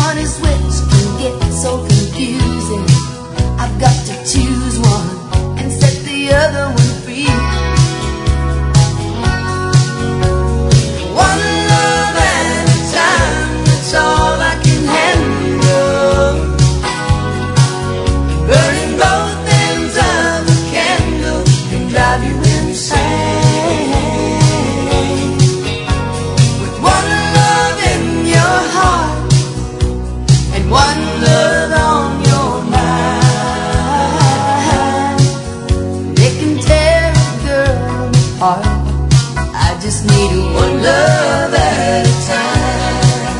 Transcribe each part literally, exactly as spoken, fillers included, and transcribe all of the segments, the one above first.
one is which can get so confusing. I've got to choose one and set the other one free. One love at a time, that's all I can handle. Burning both ends of a candle can drive you insane. With one love in your heart and one love on your mind, it can tear a girl apart. I just need one love at a time.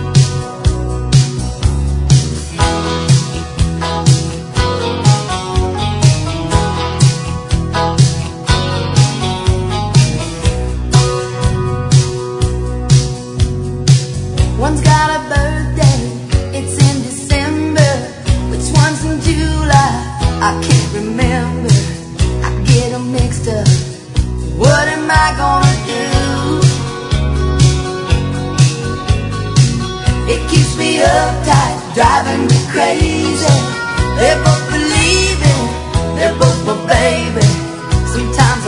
One's got a birthday, it's in December. Which one's in July? I can't remember. I get them mixed up. What am I gonna do? It keeps me uptight, driving me crazy. They're both believing, they're both my baby. Sometimes